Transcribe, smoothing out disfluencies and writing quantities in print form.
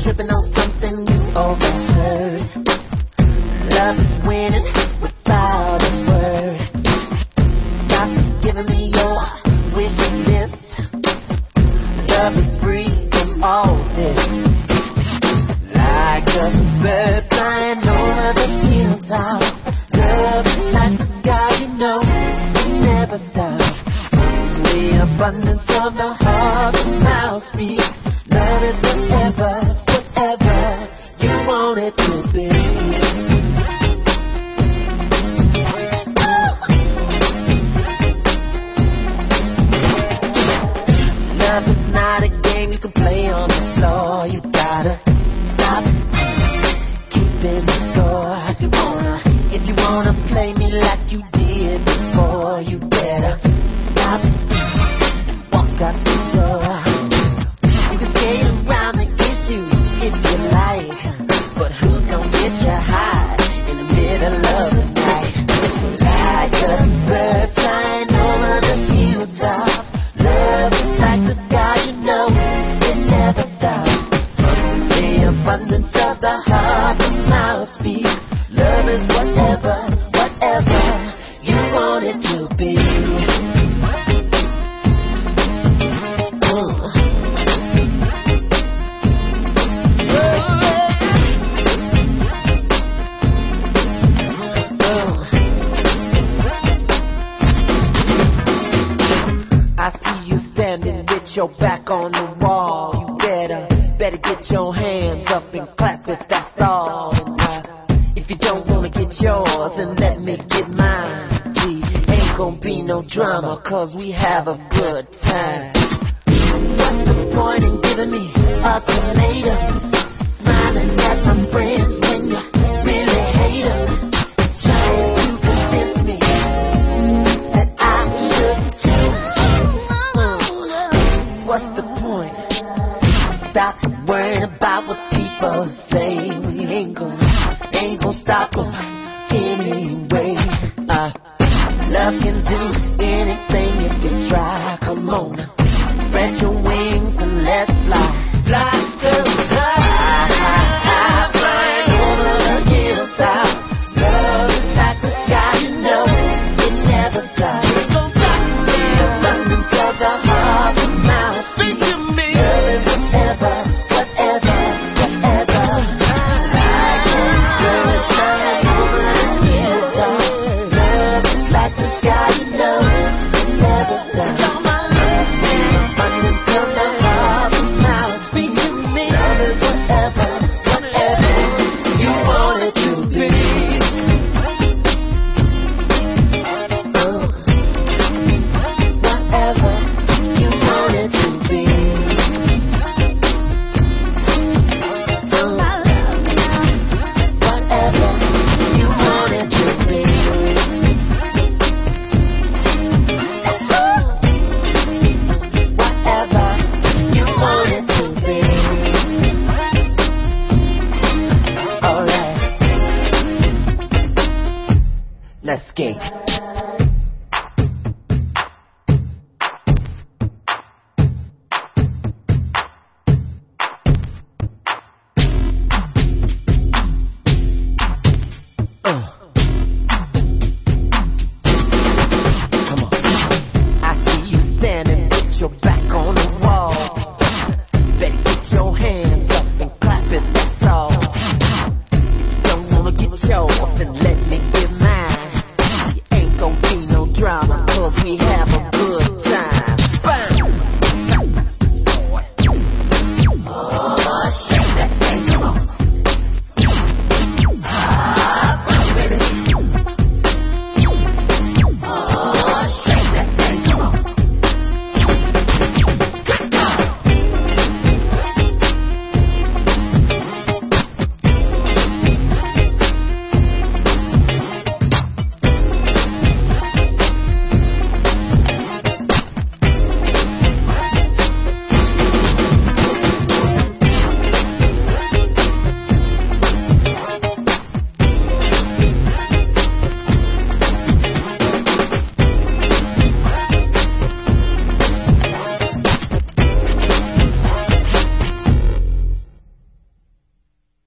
tripping on something you overheard. Love is winning without a word. Stop giving me your wish list. Love is free from all this. Like a bird flying over the hilltops. Love is like the sky, you know, it never stops. The abundance of the heart and mouth speaks. Love is whatever, whatever you want it to be. Love is not a game you can play on the floor. You gotta stop keeping the score. If you wanna play me like you did before, you better stop and walk out the door. You can skate around the issues if you like, but who's gonna get you high in the middle of the night? Like a bird flying over the hilltops. Love is like the sky, you know, it never stops. From the abundance of the heart, the mouth speaks. Love is whatever, whatever you want it to be. I see you standing with your back on the wall. You better get your hands up and clap if that's all. And if you don't wanna get yours, then let me get mine. See, ain't gonna be no drama, cause we have a good time. What's the point in giving me ultimatums? Smiling at my friends when you really hate them. Trying to convince me that I should change. What's the point? Stop worrying about what people say. We ain't gonna stop them anyway. Love can do anything if you try. Come on, spread your wings and let's fly. Fly to the high, flying over the hilltop. Love is like the sky, you know, it never stops. The abundance of the heart and mouth speak to me. Love is whatever, whatever, whatever. Like a bird flying over the hilltop. Love is like the sky, you know, it never stops. The abundance of the heart and mouth speak to me. Love is whatever, whatever you want it to be. Whatever you want it to be. Whatever you want it to be. Whatever you want it to be. Alright. Let's skate.